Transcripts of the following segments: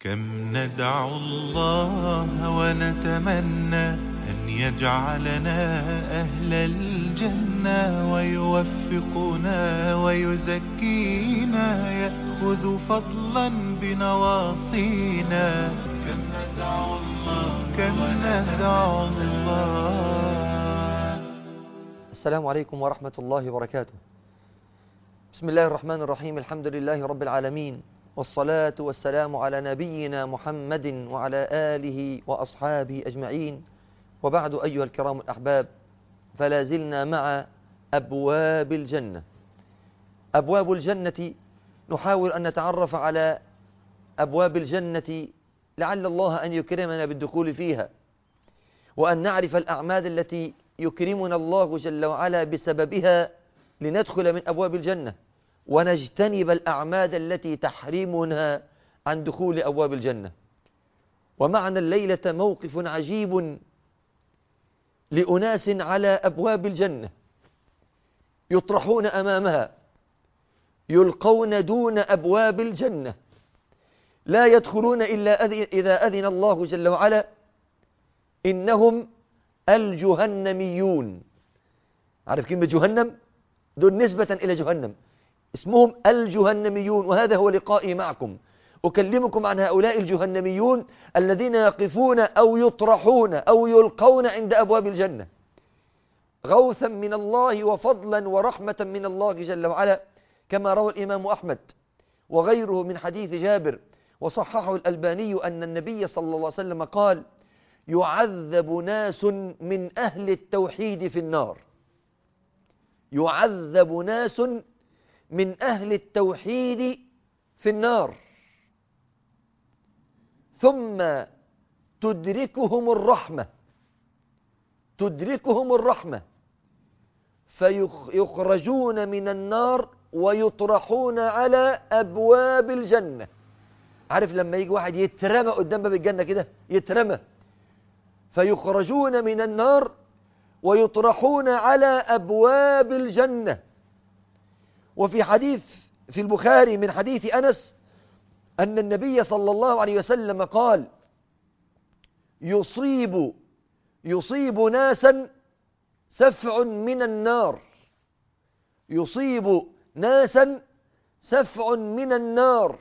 كم ندعو الله ونتمنى أن يجعلنا أهل الجنة ويوفقنا ويزكينا يأخذ فضلا بنواصينا. كم ندعو الله السلام عليكم ورحمة الله وبركاته. بسم الله الرحمن الرحيم. الحمد لله رب العالمين، والصلاة والسلام على نبينا محمد وعلى آله وأصحابه أجمعين، وبعد أيها الكرام الأحباب، فلا زلنا مع أبواب الجنة. أبواب الجنة نحاول أن نتعرف على أبواب الجنة لعل الله أن يكرمنا بالدخول فيها، وأن نعرف الأعمال التي يكرمنا الله جل وعلا بسببها لندخل من أبواب الجنة، ونجتنب الأعمال التي تحرمنا عن دخول أبواب الجنة. ومعنا الليلة موقف عجيب لأناس على أبواب الجنة، يطرحون أمامها، يلقون دون أبواب الجنة، لا يدخلون إلا إذا أذن الله جل وعلا. إنهم الجهنميون. عارف كلمة جهنم؟ دول نسبة إلى جهنم، اسمهم الجهنميون. وهذا هو لقائي معكم، أكلمكم عن هؤلاء الجهنميون الذين يقفون أو يطرحون أو يلقون عند أبواب الجنة غوثا من الله وفضلا ورحمة من الله جل وعلا، كما روى الإمام أحمد وغيره من حديث جابر، وصححه الألباني أن النبي صلى الله عليه وسلم قال: يعذب ناس من أهل التوحيد في النار. يعذب ناس من أهل التوحيد في النار، ثم تدركهم الرحمة فيخرجون من النار ويطرحون على أبواب الجنة. عارف لما يجي واحد يترمى قدام باب الجنة كده، يترمى، فيخرجون من النار ويطرحون على أبواب الجنة. وفي حديث في البخاري من حديث أنس أن النبي صلى الله عليه وسلم قال: يصيب ناسا سفع من النار، يصيب ناسا سفع من النار،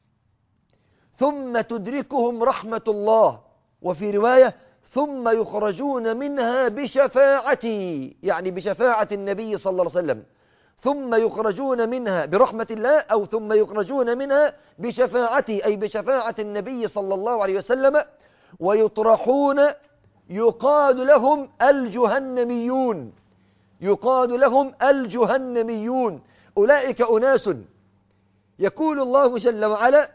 ثم تدركهم رحمة الله. وفي رواية: ثم يخرجون منها بشفاعتي، يعني بشفاعة النبي صلى الله عليه وسلم. ثم يخرجون منها برحمة الله، أو ثم يخرجون منها بشفاعتي، أي بشفاعة النبي صلى الله عليه وسلم، ويطرحون، يقال لهم الجهنميون. يقال لهم الجهنميون. أولئك أناس يقول الله جل وعلا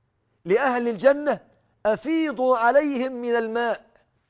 لأهل الجنة: أفيضوا عليهم من الماء،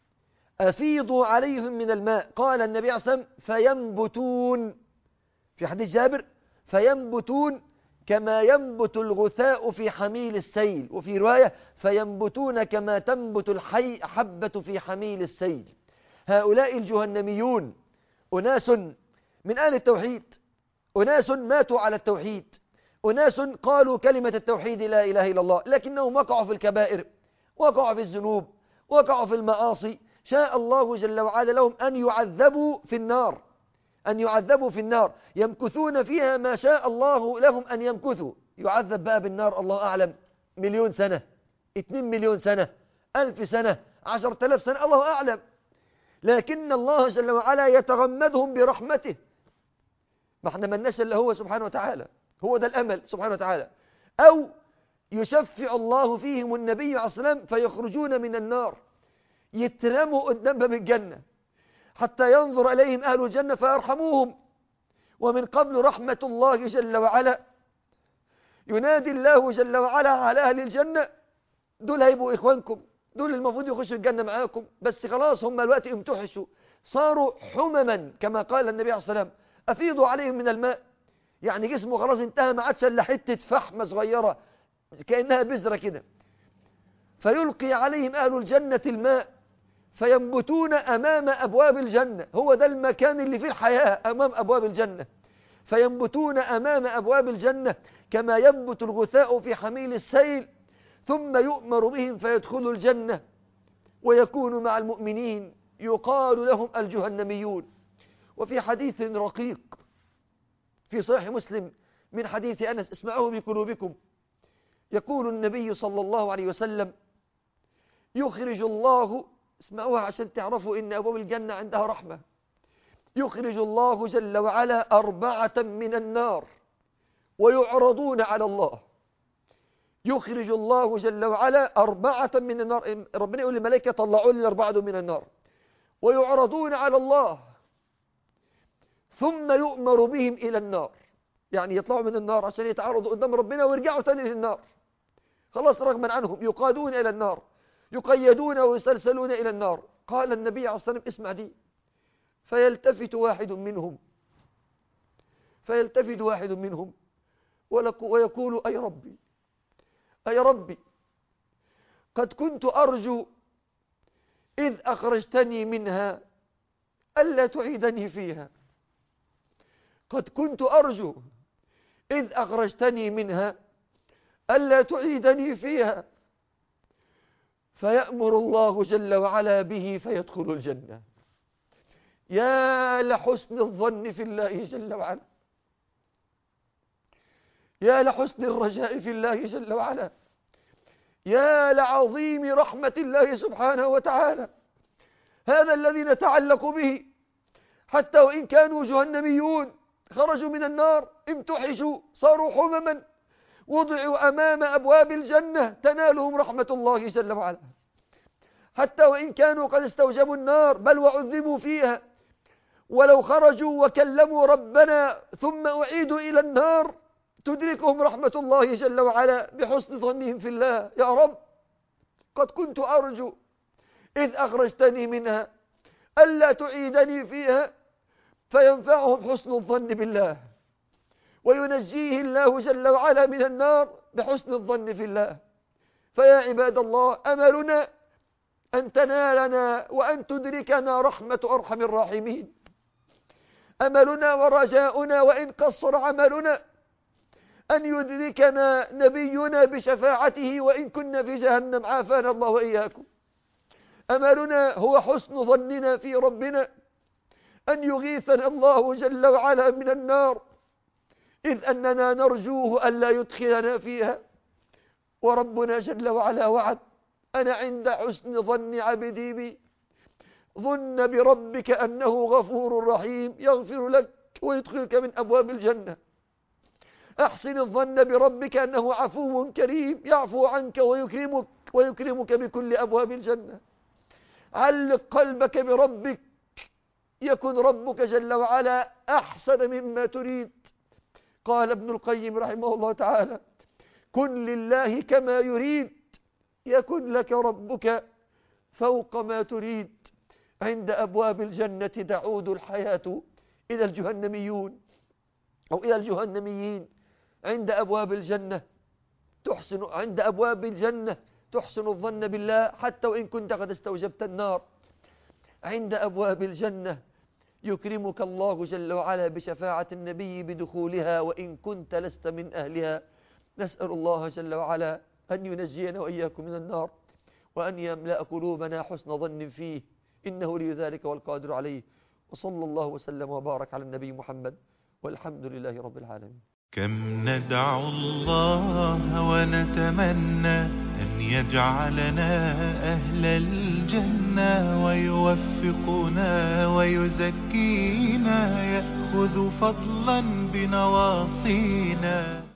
أفيضوا عليهم من الماء. قال النبي عليه الصلاة والسلام: فينبتون، في حديث جابر: فينبتون كما ينبت الغثاء في حميل السيل. وفي رواية: فينبتون كما تنبت الحبة في حميل السيل. هؤلاء الجهنميون أناس من أهل التوحيد، أناس ماتوا على التوحيد، أناس قالوا كلمة التوحيد لا إله إلا الله، لكنهم وقعوا في الكبائر، وقعوا في الذنوب، وقعوا في المعاصي. شاء الله جل وعلا لهم أن يعذبوا في النار، أن يعذبوا في النار، يمكثون فيها ما شاء الله لهم أن يمكثوا. يعذب بقى بالنار الله أعلم 1,000,000 سنة، 2,000,000 سنة، 1000 سنة، 10,000 سنة، الله أعلم. لكن الله جل وعلا يتغمدهم برحمته. ما احنا ملناش إلا هو سبحانه وتعالى، هو ده الأمل سبحانه وتعالى. أو يشفع الله فيهم النبي عليه الصلاة والسلام فيخرجون من النار، يترموا قدام باب الجنة حتى ينظر إليهم أهل الجنة فيرحموهم. ومن قبل رحمة الله جل وعلا ينادي الله جل وعلا على أهل الجنة: دول هيبقوا إخوانكم، دول المفروض يخشوا الجنة معاكم، بس خلاص هم الوقت امتحشوا، صاروا حمما كما قال النبي عليه الصلاة والسلام: أفيضوا عليهم من الماء. يعني جسمه خلاص انتهى، ما عادش الا حتة فحمة صغيرة كأنها بذرة كده. فيلقي عليهم أهل الجنة الماء فينبتون أمام أبواب الجنة. هو ده المكان اللي فيه الحياة، أمام أبواب الجنة. فينبتون أمام أبواب الجنة كما ينبت الغثاء في حميل السيل، ثم يؤمر بهم فيدخلوا الجنة ويكون مع المؤمنين، يقال لهم الجهنميون. وفي حديث رقيق في صحيح مسلم من حديث أنس، اسمعوه بقلوبكم، يقول النبي صلى الله عليه وسلم: يخرج الله، اسمعوها عشان تعرفوا إن أبواب الجنة عندها رحمة، يخرج الله جل وعلا 4 من النار ويعرضون على الله. يخرج الله جل وعلا 4 من النار، ربنا يقول للملائكة: طلعوا لي 4 من النار، ويعرضون على الله، ثم يؤمر بهم إلى النار. يعني يطلعوا من النار عشان يتعرضوا قدام ربنا ويرجعوا تاني للنار، خلاص رغما عنهم يقادون إلى النار، يقيدون ويسلسلون إلى النار. قال النبي عليه الصلاة والسلام: اسمع دي، فيلتفت واحد منهم ويقول: أي ربي، أي ربي، قد كنت أرجو إذ أخرجتني منها ألا تعيدني فيها، قد كنت أرجو إذ أخرجتني منها ألا تعيدني فيها. فيأمر الله جل وعلا به فيدخل الجنة. يا لحسن الظن في الله جل وعلا، يا لحسن الرجاء في الله جل وعلا، يا لعظيم رحمة الله سبحانه وتعالى. هذا الذي نتعلق به، حتى وإن كانوا جهنميون خرجوا من النار، امتحشوا، صاروا حمما، وضعوا أمام أبواب الجنة تنالهم رحمة الله جل وعلا. حتى وإن كانوا قد استوجبوا النار بل وعذبوا فيها، ولو خرجوا وكلموا ربنا ثم أعيدوا إلى النار تدركهم رحمة الله جل وعلا بحسن ظنهم في الله. يا رب، قد كنت أرجو إذ أخرجتني منها ألا تعيدني فيها. فينفعهم حسن الظن بالله، وينجيه الله جل وعلا من النار بحسن الظن في الله. فيا عباد الله، أملنا أن تنالنا وأن تدركنا رحمة أرحم الراحمين. أملنا ورجاؤنا وإن قصر عملنا أن يدركنا نبينا بشفاعته وإن كنا في جهنم، عافانا الله وإياكم. أملنا هو حسن ظننا في ربنا أن يغيثنا الله جل وعلا من النار، إذ أننا نرجوه ألا يدخلنا فيها. وربنا جل وعلا وعد: أنا عند حسن ظن عبدي بي، ظن بربك أنه غفور رحيم يغفر لك ويدخلك من أبواب الجنة. أحسن الظن بربك أنه عفو كريم يعفو عنك ويكرمك بكل أبواب الجنة. علق قلبك بربك، يكن ربك جل وعلا أحسن مما تريد. قال ابن القيم رحمه الله تعالى: كن لله كما يريد يكن لك ربك فوق ما تريد. عند أبواب الجنة تعود الحياة إلى الجهنميون أو إلى الجهنميين. عند أبواب الجنة تحسن الظن بالله حتى وإن كنت قد استوجبت النار. عند أبواب الجنة يكرمك الله جل وعلا بشفاعة النبي بدخولها وإن كنت لست من أهلها. نسأل الله جل وعلا أن ينجينا وإياكم من النار، وأن يملأ قلوبنا حسن ظن فيه، إنه لي ذلك والقادر عليه. وصلى الله وسلم وبارك على النبي محمد، والحمد لله رب العالمين. كم ندعو الله ونتمنى أن يجعلنا أهل الجنة، ويوفقنا ويزكينا، يأخذ فضلا بنواصينا.